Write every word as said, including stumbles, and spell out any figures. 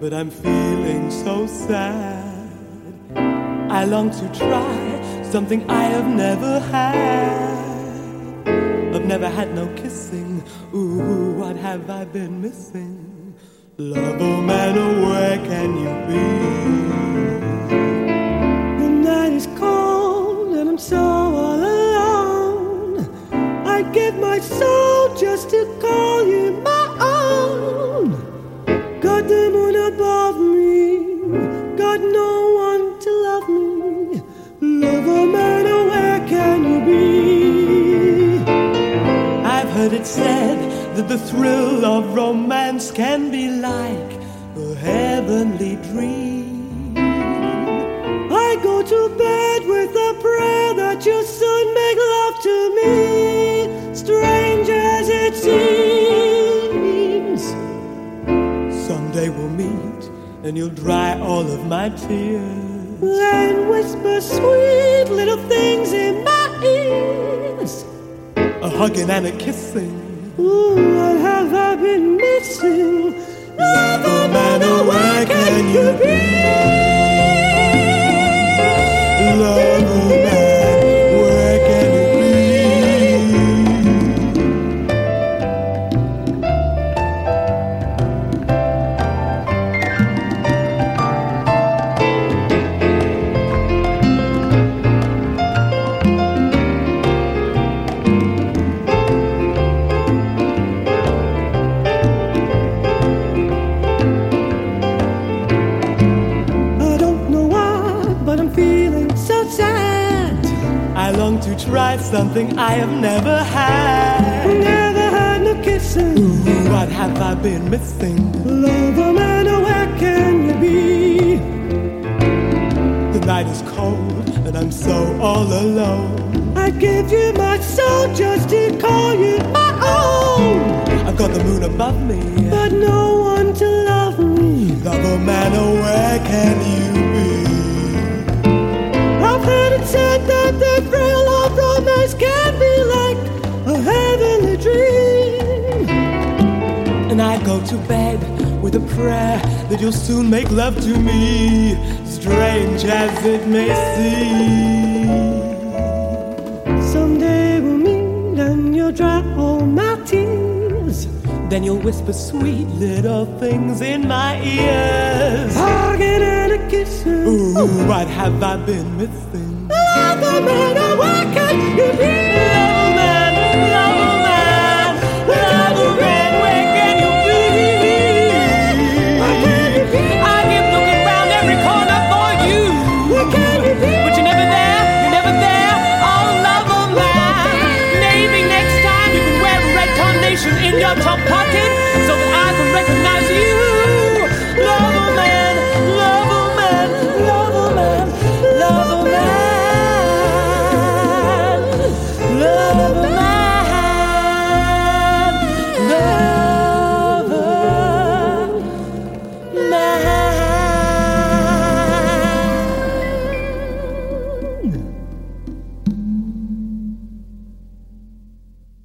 but I'm feeling so sad. I long to try something I have never had. I've never had no kissing. Ooh, what have I been missing? Love, oh man, oh where can you be? The night is cold and I'm so all alone. I'd give my soul just to call you my own. Got the moon above me, got no one to love me. Love, oh man, oh where can you be? I've heard it said that the thrill of romance can be like a heavenly dream. I go to bed with a prayer that you'll soon make love to me, strange as it seems. Someday we'll meet and you'll dry all of my tears. Then whisper sweet little things in my ears. A hugging and a kissing. Ooh, what have I been missing? Love, oh man, oh where can you be? Love, oh man, where can you be? I long to try something I have never had. Never had no kissing. Ooh, what have I been missing? Love, oh man, oh where can you be? The night is cold and I'm so all alone. I'd give you my soul just to call you my own. I've got the moon above me, but no one to love me. Love, oh man, oh where can you be? I've heard it said that the thrill of romance can be like a heavenly dream. And I go to bed with a prayer that you'll soon make love to me, strange as it may seem. Someday we'll meet and you'll dry all my tears. Then you'll whisper sweet little things in my ears. Hugging and a kissing. Ooh, what have I been missing? Love, oh man, oh where can you be?